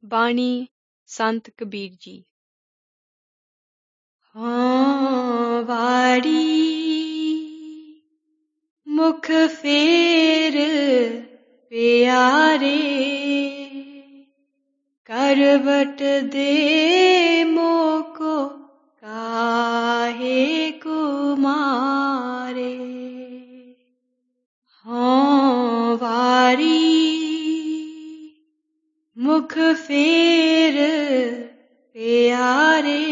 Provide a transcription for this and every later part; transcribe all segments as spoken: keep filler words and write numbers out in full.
बाणी संत कबीर जी। हाँ वारी मुख फेर प्यारे, करवट दे मोको काहे कुमारे। हाँ वारी मुख फेर प्यारे,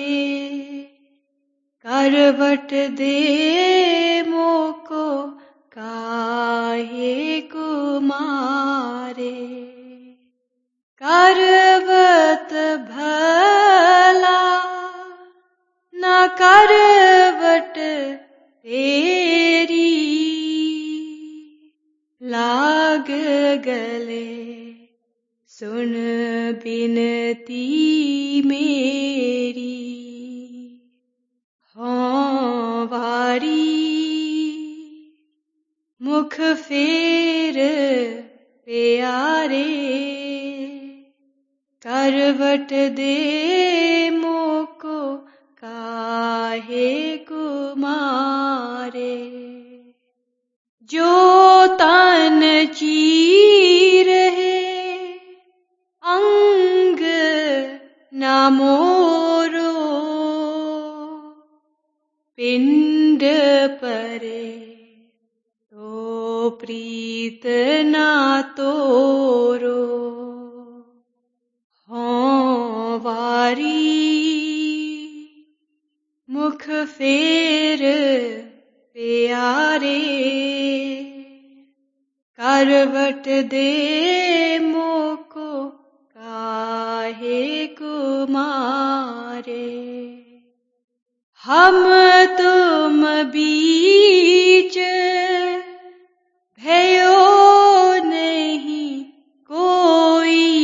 करवट दे मोको काहे कुमारे। करवत भला न करवट तेरी, लाग गले सुन बिनती मेरी। हाँ वारी मुख फेर प्यारे, करवट दे मोको काहे कुमारे। जो तन चीर है अंग न मोरो, पिंड परे तो प्रीत न तोरो। हाँ वारी मुख फेर प्यारे, करवट दे मोको काहे कुमारे। हम तुम बीच भयो नहीं कोई,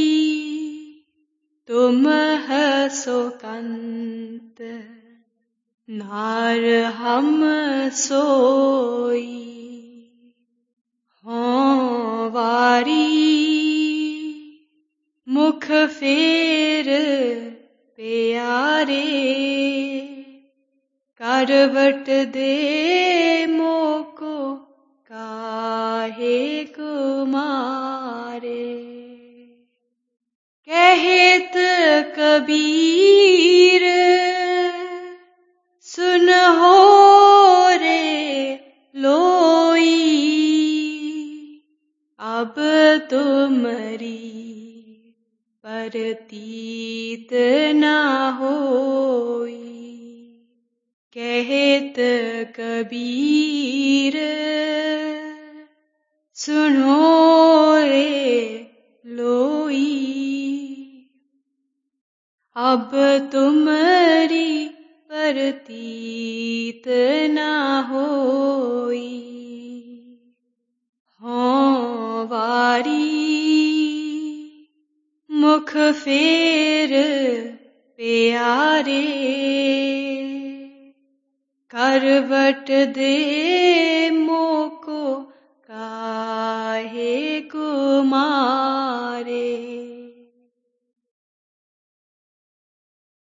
तुम हसो कंत नार हम सोई। हाँ वारी मुख फेर प्यारे, करवट दे मोको काहे कुमारे। कहत कबीर सुन हो रे लोई, अब तुमरी परतीत न होई। कहत कबीर सुनो रे लोई, अब तुमरी परतीत न होई। हाँ वारी मुख फेर प्यारे, करवट दे मोको काहे कुमारे।